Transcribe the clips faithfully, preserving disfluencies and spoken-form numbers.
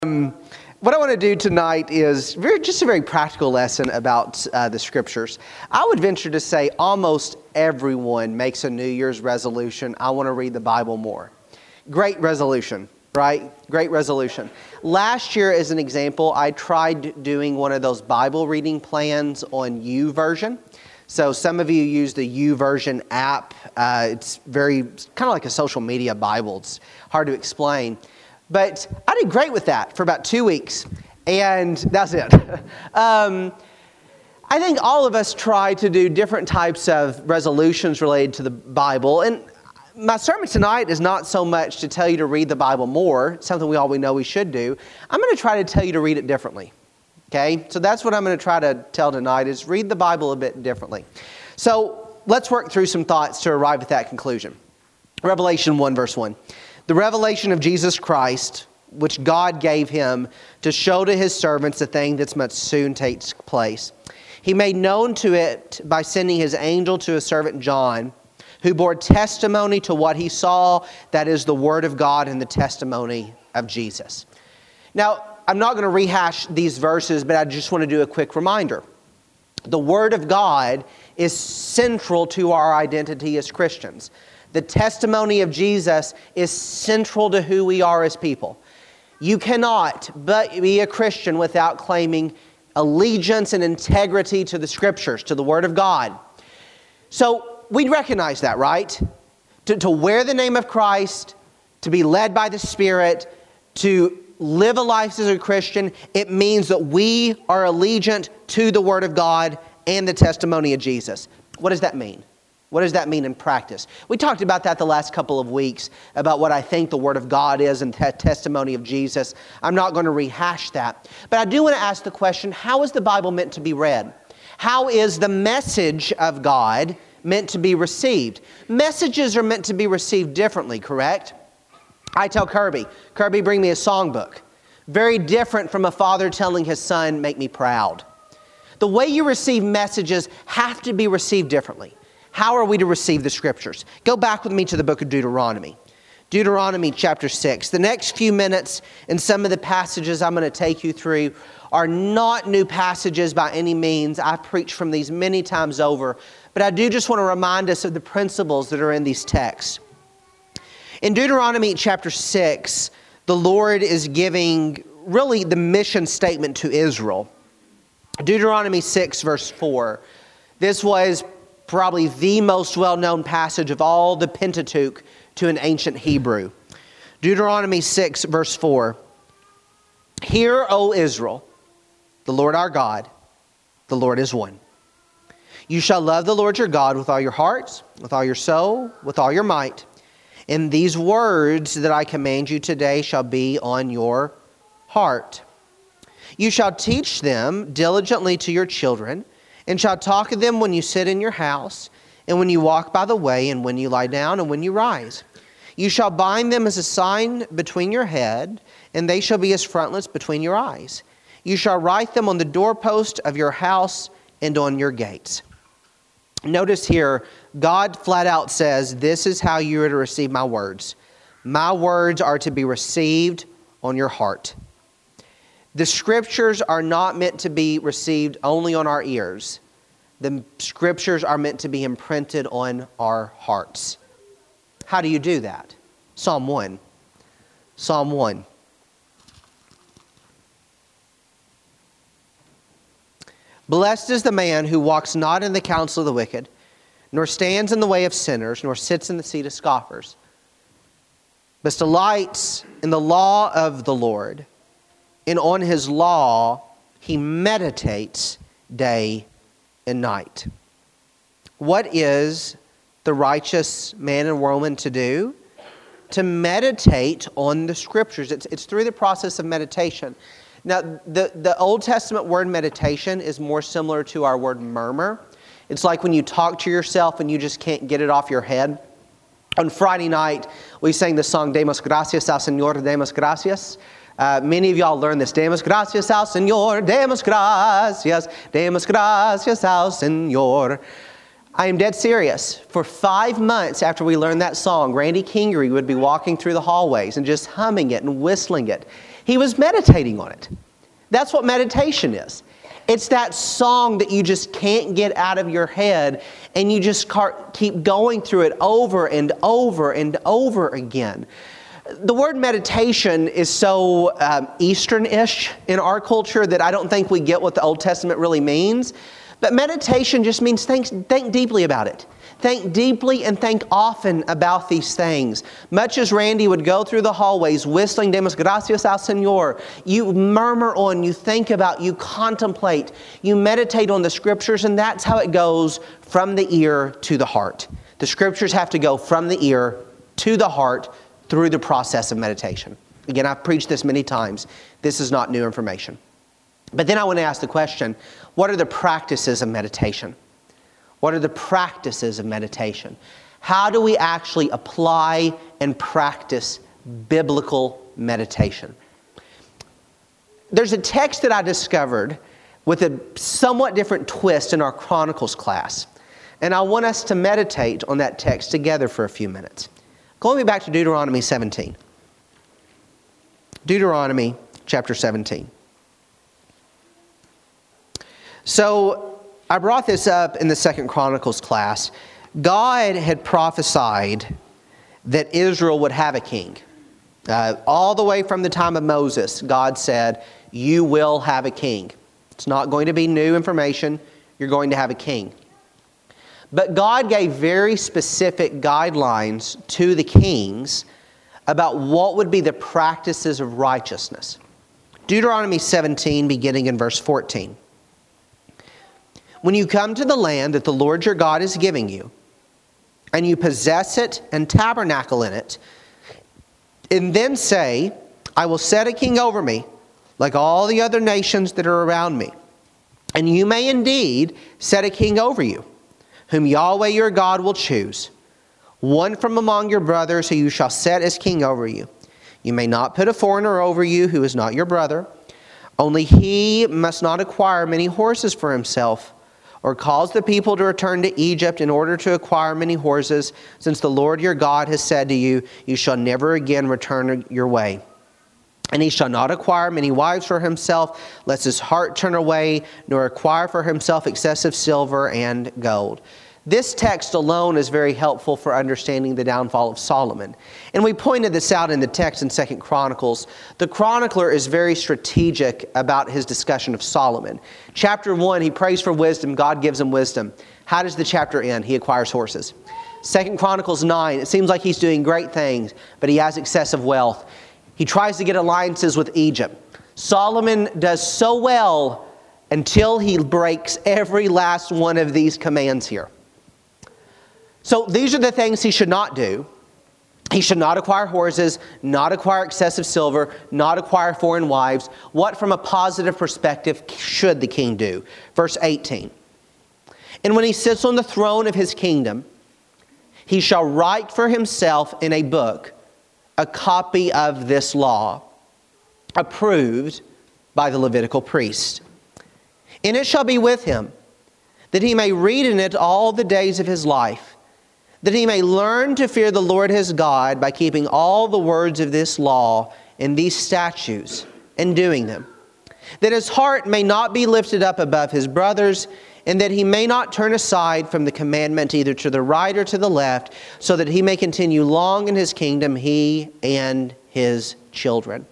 Um, what I want to do tonight is very, just a very practical lesson about uh, the Scriptures. I would venture to say almost everyone makes a New Year's resolution, I want to read the Bible more. Great resolution, right? Great resolution. Last year, as an example, I tried doing one of those Bible reading plans on YouVersion. So some of you use the YouVersion app. Uh, it's very, kind of like a social media Bible. It's hard to explain. But I did great with that for about two weeks, and that's it. um, I think all of us try to do different types of resolutions related to the Bible, and my sermon tonight is not so much to tell you to read the Bible more, something we all we know we should do. I'm going to try to tell you to read it differently, okay? So that's what I'm going to try to tell tonight, is read the Bible a bit differently. So let's work through some thoughts to arrive at that conclusion. Revelation one, verse one. The revelation of Jesus Christ, which God gave him to show to his servants the thing that must soon take place. He made known to it by sending his angel to his servant John, who bore testimony to what he saw, that is the word of God and the testimony of Jesus. Now, I'm not going to rehash these verses, but I just want to do a quick reminder. The word of God is central to our identity as Christians. The testimony of Jesus is central to who we are as people. You cannot but be a Christian without claiming allegiance and integrity to the Scriptures, to the Word of God. So we recognize that, right? To, to wear the name of Christ, to be led by the Spirit, to live a life as a Christian, it means that we are allegiant to the Word of God and the testimony of Jesus. What does that mean? What does that mean in practice? We talked about that the last couple of weeks, about what I think the Word of God is and the testimony of Jesus. I'm not going to rehash that. But I do want to ask the question, how is the Bible meant to be read? How is the message of God meant to be received? Messages are meant to be received differently, correct? I tell Kirby, Kirby, bring me a songbook. Very different from a father telling his son, make me proud. The way you receive messages have to be received differently. How are we to receive the Scriptures? Go back with me to the book of Deuteronomy. Deuteronomy chapter six. The next few minutes and some of the passages I'm going to take you through are not new passages by any means. I've preached from these many times over. But I do just want to remind us of the principles that are in these texts. In Deuteronomy chapter six, the Lord is giving really the mission statement to Israel. Deuteronomy six verse four. This was probably the most well-known passage of all the Pentateuch to an ancient Hebrew. Deuteronomy six, verse four. Hear, O Israel, the Lord our God, the Lord is one. You shall love the Lord your God with all your heart, with all your soul, with all your might. And these words that I command you today shall be on your heart. You shall teach them diligently to your children, and shall talk of them when you sit in your house, and when you walk by the way, and when you lie down, and when you rise. You shall bind them as a sign between your head, and they shall be as frontlets between your eyes. You shall write them on the doorpost of your house and on your gates. Notice here, God flat out says, this is how you are to receive my words. My words are to be received on your heart. The Scriptures are not meant to be received only on our ears. The Scriptures are meant to be imprinted on our hearts. How do you do that? Psalm one. Psalm one. Blessed is the man who walks not in the counsel of the wicked, nor stands in the way of sinners, nor sits in the seat of scoffers, but delights in the law of the Lord. And on his law, he meditates day and night. What is the righteous man and woman to do? To meditate on the Scriptures. It's, it's through the process of meditation. Now, the, the Old Testament word meditation is more similar to our word murmur. It's like when you talk to yourself and you just can't get it off your head. On Friday night, we sang the song, Demos gracias al Señor, demos gracias. Uh, many of y'all learned this. Demos gracias al Señor, demos gracias, demos gracias al Señor. I am dead serious. For five months after we learned that song, Randy Kingery would be walking through the hallways and just humming it and whistling it. He was meditating on it. That's what meditation is. It's that song that you just can't get out of your head, and you just keep going through it over and over and over again. The word meditation is so um, Eastern-ish in our culture that I don't think we get what the Old Testament really means. But meditation just means think, think deeply about it. Think deeply and think often about these things. Much as Randy would go through the hallways whistling Demos Gracias al Señor, you murmur on, you think about, you contemplate, you meditate on the Scriptures, and that's how it goes from the ear to the heart. The Scriptures have to go from the ear to the heart through the process of meditation. Again, I've preached this many times. This is not new information. But then I want to ask the question, what are the practices of meditation? What are the practices of meditation? How do we actually apply and practice biblical meditation? There's a text that I discovered with a somewhat different twist in our Chronicles class. And I want us to meditate on that text together for a few minutes. Go with me back to Deuteronomy seventeen. Deuteronomy chapter seventeen. So, I brought this up in the Second Chronicles class. God had prophesied that Israel would have a king. Uh, all the way from the time of Moses, God said, you will have a king. It's not going to be new information. You're going to have a king. But God gave very specific guidelines to the kings about what would be the practices of righteousness. Deuteronomy seventeen, beginning in verse fourteen. When you come to the land that the Lord your God is giving you, and you possess it and tabernacle in it, and then say, I will set a king over me, like all the other nations that are around me. And you may indeed set a king over you, whom Yahweh your God will choose, one from among your brothers who you shall set as king over you. You may not put a foreigner over you who is not your brother. Only he must not acquire many horses for himself, or cause the people to return to Egypt in order to acquire many horses, since the Lord your God has said to you, you shall never again return your way. And he shall not acquire many wives for himself, lest his heart turn away, nor acquire for himself excessive silver and gold. This text alone is very helpful for understanding the downfall of Solomon. And we pointed this out in the text in Second Chronicles. The chronicler is very strategic about his discussion of Solomon. Chapter one, he prays for wisdom. God gives him wisdom. How does the chapter end? He acquires horses. Second Chronicles nine, it seems like he's doing great things, but he has excessive wealth. He tries to get alliances with Egypt. Solomon does so well until he breaks every last one of these commands here. So these are the things he should not do. He should not acquire horses, not acquire excessive silver, not acquire foreign wives. What from a positive perspective should the king do? Verse eighteen. And when he sits on the throne of his kingdom, he shall write for himself in a book a copy of this law, approved by the Levitical priest. And it shall be with him, that he may read in it all the days of his life, that he may learn to fear the Lord his God by keeping all the words of this law and these statutes and doing them, that his heart may not be lifted up above his brothers, and that he may not turn aside from the commandment either to the right or to the left, so that he may continue long in his kingdom, he and his children.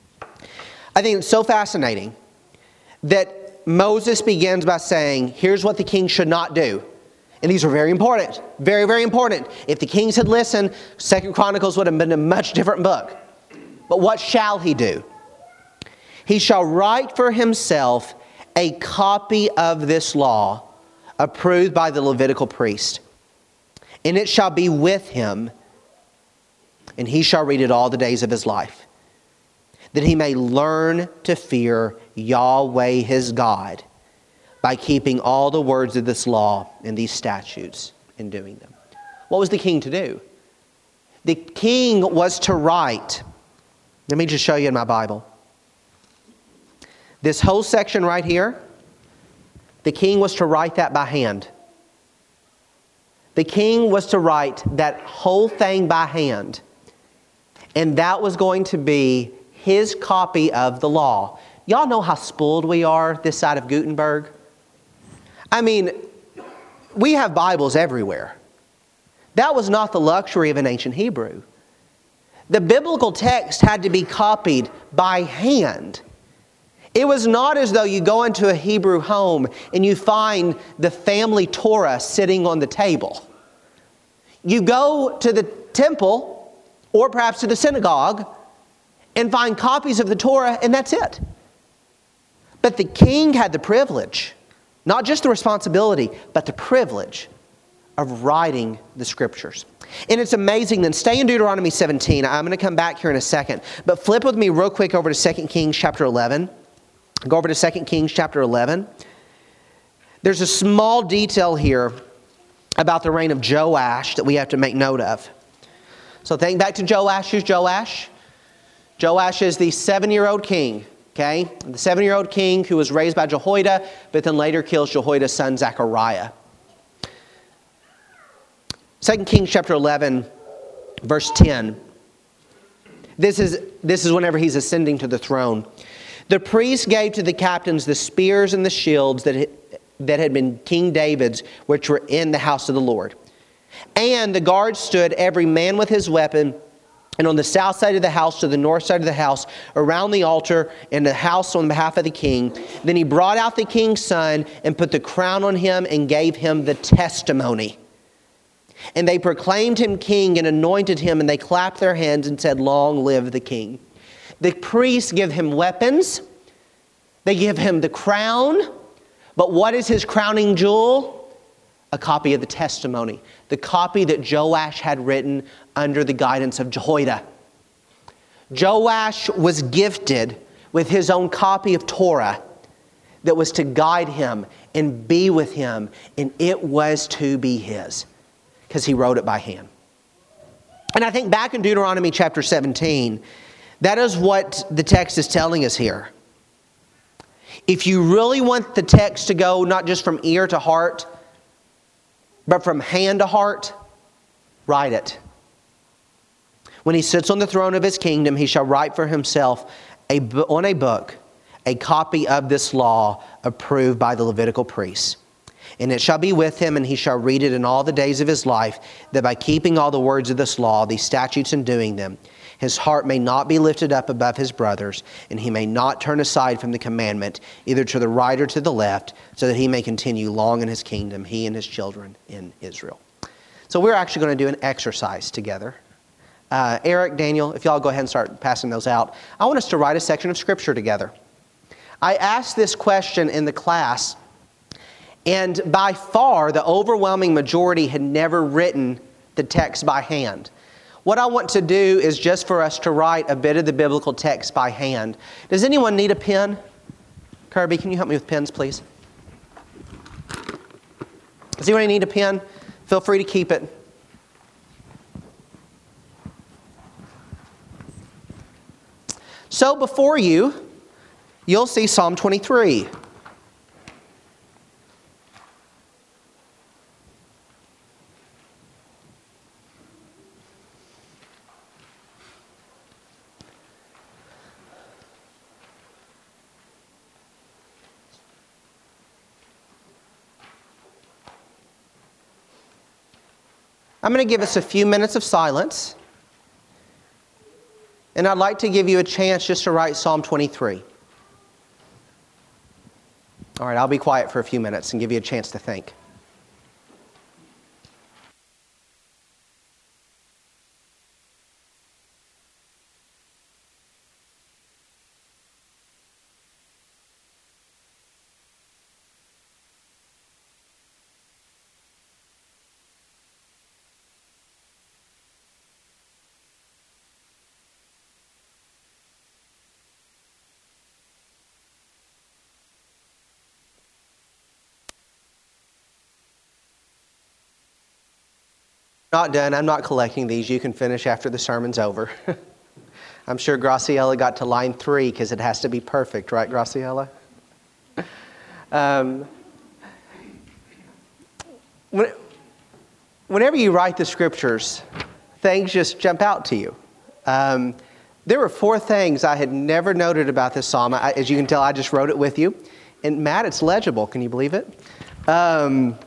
I think it's so fascinating that Moses begins by saying, here's what the king should not do. And these are very important. Very, very important. If the kings had listened, Second Chronicles would have been a much different book. But what shall he do? He shall write for himself a copy of this law, approved by the Levitical priest. And it shall be with him, and he shall read it all the days of his life, that he may learn to fear Yahweh his God, by keeping all the words of this law and these statutes and doing them. What was the king to do? The king was to write. Let me just show you in my Bible. This whole section right here, the king was to write that by hand. The king was to write that whole thing by hand. And that was going to be his copy of the law. Y'all know how spoiled we are this side of Gutenberg? I mean, we have Bibles everywhere. That was not the luxury of an ancient Hebrew. The biblical text had to be copied by hand. It was not as though you go into a Hebrew home and you find the family Torah sitting on the table. You go to the temple or perhaps to the synagogue and find copies of the Torah, and that's it. But the king had the privilege, not just the responsibility, but the privilege of writing the Scriptures. And it's amazing. Then stay in Deuteronomy seventeen. I'm going to come back here in a second. But flip with me real quick over to Second Kings chapter eleven. Go over to Second Kings chapter eleven. There's a small detail here about the reign of Joash that we have to make note of. So think back to Joash. Who's Joash? Joash is the seven-year-old king. Okay? The seven-year-old king who was raised by Jehoiada, but then later kills Jehoiada's son Zechariah. Second Kings chapter eleven, verse ten. This is, this is whenever he's ascending to the throne. The priest gave to the captains the spears and the shields that, that had been King David's, which were in the house of the Lord. And the guards stood, every man with his weapon, and on the south side of the house to the north side of the house, around the altar, and the house on behalf of the king. Then he brought out the king's son and put the crown on him and gave him the testimony. And they proclaimed him king and anointed him, and they clapped their hands and said, "Long live the king." The priests give him weapons. They give him the crown. But what is his crowning jewel? A copy of the testimony. The copy that Joash had written under the guidance of Jehoiada. Joash was gifted with his own copy of Torah that was to guide him and be with him, and it was to be his because he wrote it by hand. And I think back in Deuteronomy chapter seventeen, that is what the text is telling us here. If you really want the text to go not just from ear to heart, but from hand to heart, write it. When he sits on the throne of his kingdom, he shall write for himself a, on a book a copy of this law approved by the Levitical priests. And it shall be with him, and he shall read it in all the days of his life, that by keeping all the words of this law, these statutes, and doing them, his heart may not be lifted up above his brothers, and he may not turn aside from the commandment, either to the right or to the left, so that he may continue long in his kingdom, he and his children in Israel. So we're actually going to do an exercise together. Uh, Eric, Daniel, if y'all go ahead and start passing those out. I want us to write a section of Scripture together. I asked this question in the class, and by far the overwhelming majority had never written the text by hand. What I want to do is just for us to write a bit of the biblical text by hand. Does anyone need a pen? Kirby, can you help me with pens, please? Does anyone need a pen? Feel free to keep it. So before you, you'll see Psalm twenty-three. I'm going to give us a few minutes of silence. And I'd like to give you a chance just to write Psalm twenty-three. All right, I'll be quiet for a few minutes and give you a chance to think. Not done. I'm not collecting these. You can finish after the sermon's over. I'm sure Graciela got to line three because it has to be perfect, right, Graciela? Um, when, whenever you write the Scriptures, things just jump out to you. Um, There were four things I had never noted about this psalm. I, as you can tell, I just wrote it with you. And Matt, it's legible. Can you believe it? Um,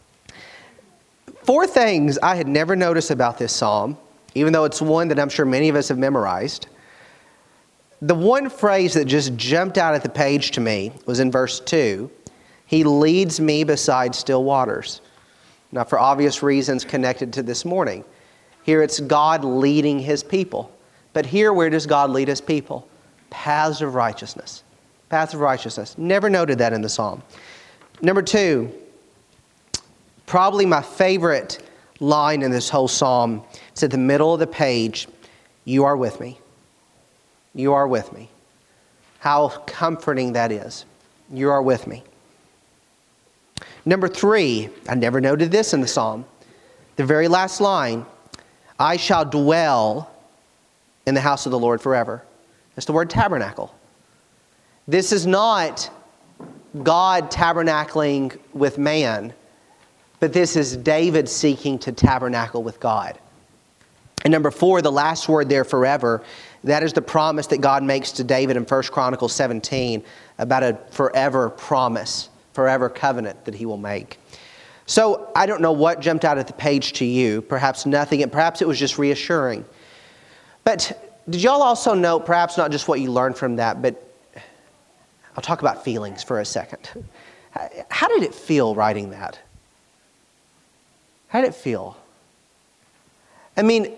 four things I had never noticed about this psalm, even though it's one that I'm sure many of us have memorized. The one phrase that just jumped out at the page to me was in verse two. He leads me beside still waters. Now, for obvious reasons connected to this morning. Here it's God leading His people. But here, where does God lead His people? Paths of righteousness. Paths of righteousness. Never noted that in the psalm. Number two, probably my favorite line in this whole psalm. It's at the middle of the page. You are with me. You are with me. How comforting that is. You are with me. Number three, I never noted this in the psalm. The very last line, I shall dwell in the house of the Lord forever. That's the word tabernacle. This is not God tabernacling with man, but this is David seeking to tabernacle with God. And number four, the last word there, forever, that is the promise that God makes to David in First Chronicles seventeen about a forever promise, forever covenant that He will make. So I don't know what jumped out at the page to you. Perhaps nothing, and perhaps it was just reassuring. But did y'all also note, perhaps not just what you learned from that, but I'll talk about feelings for a second. How did it feel writing that? How did it feel? I mean,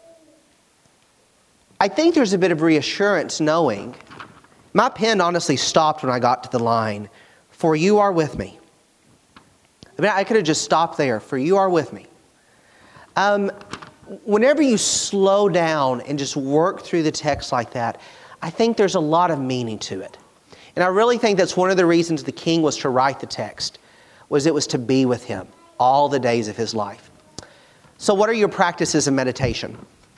I think there's a bit of reassurance knowing. My pen honestly stopped when I got to the line, for you are with me. I mean, I could have just stopped there, for you are with me. Um, whenever you slow down and just work through the text like that, I think there's a lot of meaning to it. And I really think that's one of the reasons the king was to write the text, was it was to be with him all the days of his life. So what are your practices of meditation?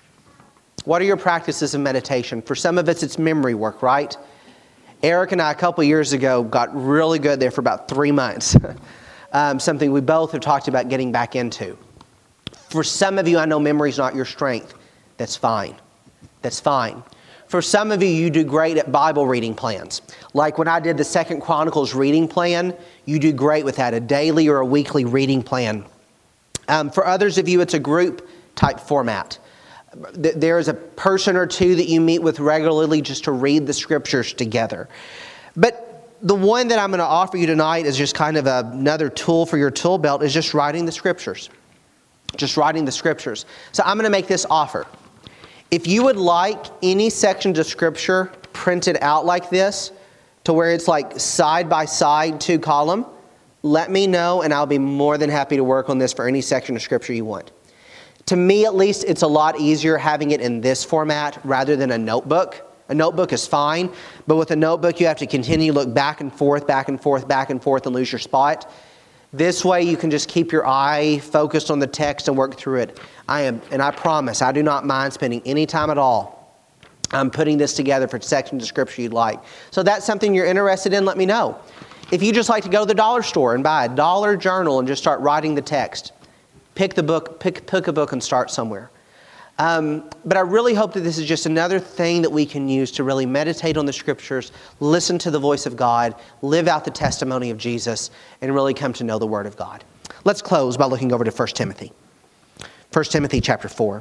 What are your practices of meditation? For some of us, it's memory work, right? Eric and I, a couple years ago, got really good there for about three months. um, something we both have talked about getting back into. For some of you, I know memory's not your strength. That's fine. That's fine. For some of you, you do great at Bible reading plans. Like when I did the Second Chronicles reading plan, you do great with that, a daily or a weekly reading plan. Um, for others of you, it's a group type format. There is a person or two that you meet with regularly just to read the scriptures together. But the one that I'm going to offer you tonight is just kind of a, another tool for your tool belt, is just writing the scriptures. Just writing the scriptures. So I'm going to make this offer. If you would like any sections of scripture printed out like this, to where it's like side by side, two column, let me know and I'll be more than happy to work on this for any section of scripture you want. To me, at least, it's a lot easier having it in this format rather than a notebook. A notebook is fine, but with a notebook, you have to continue to look back and forth, back and forth, back and forth, and lose your spot. This way, you can just keep your eye focused on the text and work through it. I am, and I promise, I do not mind spending any time at all. I'm putting this together for sections of scripture you'd like. So if that's something you're interested in, let me know. If you just like to go to the dollar store and buy a dollar journal and just start writing the text, Pick the book, pick, pick a book and start somewhere. Um, but I really hope that this is just another thing that we can use to really meditate on the scriptures, listen to the voice of God, live out the testimony of Jesus, and really come to know the Word of God. Let's close by looking over to First Timothy. First Timothy chapter four.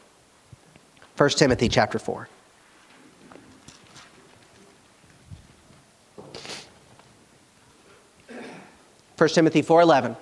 First Timothy chapter four. First Timothy four eleven.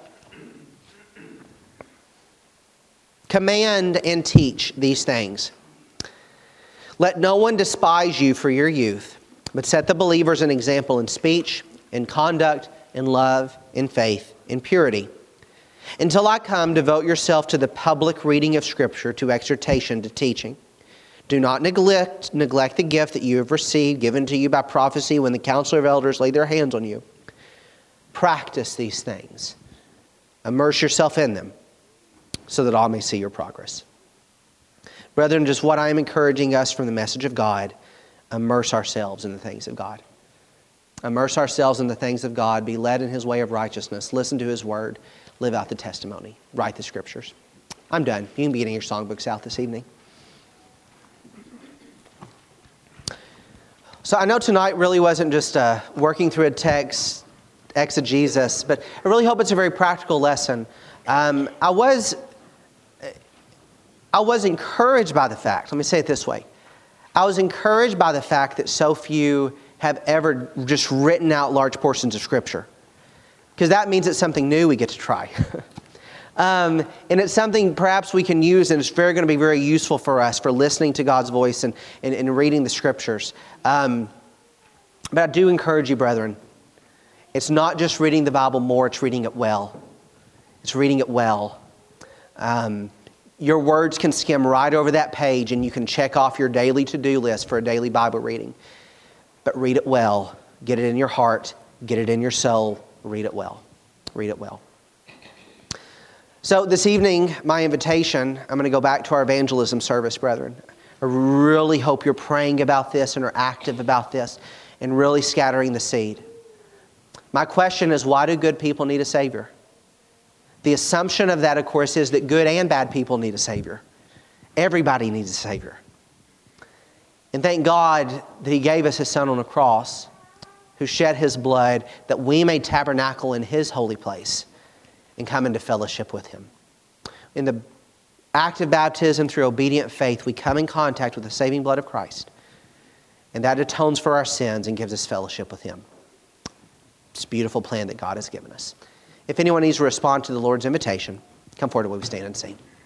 Command and teach these things. Let no one despise you for your youth, but set the believers an example in speech, in conduct, in love, in faith, in purity. Until I come, devote yourself to the public reading of Scripture, to exhortation, to teaching. Do not neglect, neglect the gift that you have received, given to you by prophecy when the council of elders lay their hands on you. Practice these things. Immerse yourself in them, so that all may see your progress. Brethren, just what I am encouraging us from the message of God, immerse ourselves in the things of God. Immerse ourselves in the things of God, be led in His way of righteousness, listen to His word, live out the testimony, write the scriptures. I'm done. You can be getting your songbooks out this evening. So I know tonight really wasn't just uh, working through a text, exegesis, but I really hope it's a very practical lesson. Um, I was, I was encouraged by the fact, let me say it this way. I was encouraged by the fact that so few have ever just written out large portions of Scripture. Because that means it's something new we get to try. um, and it's something perhaps we can use, and it's very going to be very useful for us for listening to God's voice and, and, and reading the Scriptures. Um, but I do encourage you, brethren, it's not just reading the Bible more, it's reading it well. It's reading it well. Um, your words can skim right over that page and you can check off your daily to-do list for a daily Bible reading. But read it well. Get it in your heart. Get it in your soul. Read it well. Read it well. So this evening, my invitation, I'm going to go back to our evangelism service, brethren. I really hope you're praying about this and are active about this and really scattering the seed. My question is, why do good people need a Savior? The assumption of that, of course, is that good and bad people need a Savior. Everybody needs a Savior. And thank God that He gave us His Son on a cross, who shed His blood, that we may tabernacle in His holy place and come into fellowship with Him. In the act of baptism, through obedient faith, we come in contact with the saving blood of Christ. And that atones for our sins and gives us fellowship with Him. It's a beautiful plan that God has given us. If anyone needs to respond to the Lord's invitation, come forward while we stand and sing.